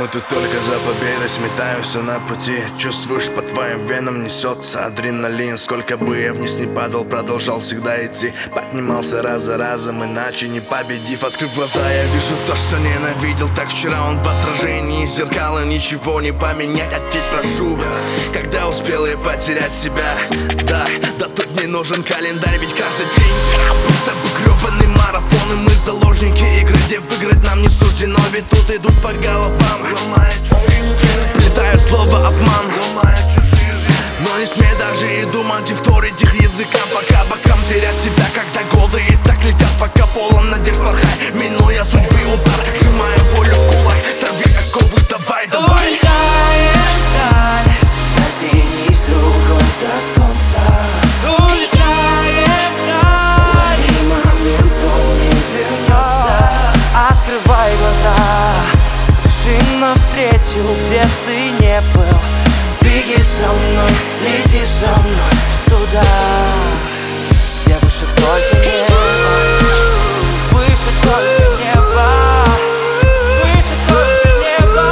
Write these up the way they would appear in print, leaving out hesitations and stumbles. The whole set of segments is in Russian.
Мы тут только за победой, сметаемся на пути. Чувствуешь, по твоим венам несется адреналин. Сколько бы я вниз не падал, продолжал всегда идти. Поднимался раз за разом, иначе не победив. Открыв глаза, я вижу то, что ненавидел. Так вчера он в отражении зеркала. Ничего не поменять, ответь прошу. Когда успел я потерять себя? Да тут не нужен календарь, ведь каждый день будто бы гребаный марафон. И мы заложники игры, где выиграть нам не суждено. Ведь тут идут по головам, ломая чужие спины, плетая слово обман, ломая чужие жизни. Но не смей даже и думать и вторить их языкам. Пока бокам терять себя, когда годы и так летят. Пока полон надежд порхай, минуя судьбы удар, сжимая волю в кулак. Сорви оковы, давай. Улетаем вдаль, дотянись рукой до солнца. Улетаем вдаль, и момент он не вернется. Открывай глаза, спеши навстречу, где ты не был. Беги со мной, лети со мной туда, где выше только небо, выше только небо, выше только небо.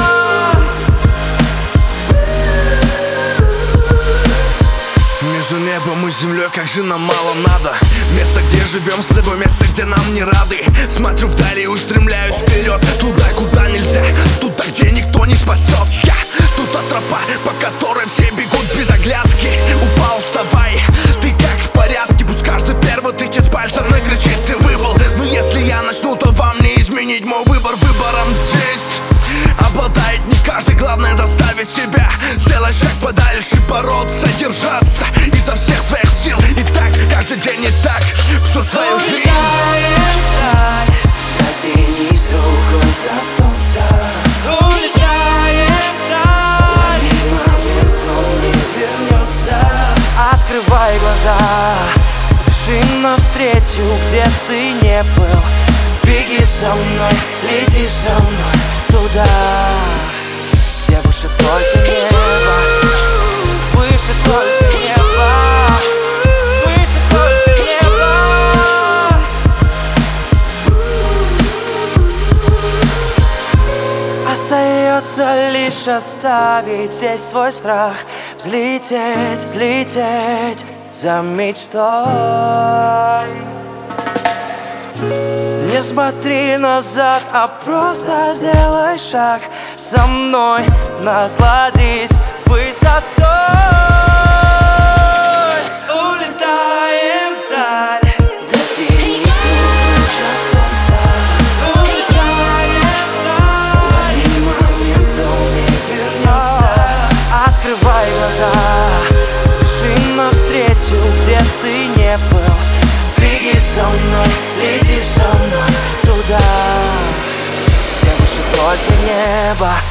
Между небом и землей, как же нам мало надо. Место, где живем с собой, место, где нам не рады. Смотрю вдали и устремляюсь вперед, туда, куда нельзя, туда, где никто не спасет. Тут тропа, по которой все бегут без оглядки. Упал, вставай, ты как в порядке? Пусть каждый первый тычет пальцем и кричит: ты выпал. Но если я начну, то вам не изменить мой выбор. Выбором здесь обладает не каждый, главное заставить себя сделать шаг подальше, бороться, держаться изо всех своих сил. И так, каждый день не так, всю свою жизнь. Улетаем вдаль, дотянись рукой до солнца. Улетаем вдаль, и момент он не вернется. Открывай глаза, спеши навстречу, где ты не был. Беги со мной, лети со мной туда, где выше только небо, выше только небо, выше только небо. Остается лишь оставить здесь свой страх, взлететь, взлететь за мечтой. Не смотри назад, а просто сделай шаг со мной, насладись высотой. Улетаем вдаль, дотянись рукой до солнца. Улетаем вдаль, и момент он не вернется. Открывай глаза, спеши навстречу, где ты не был. Беги со мной, лети со мной туда, где выше только небо,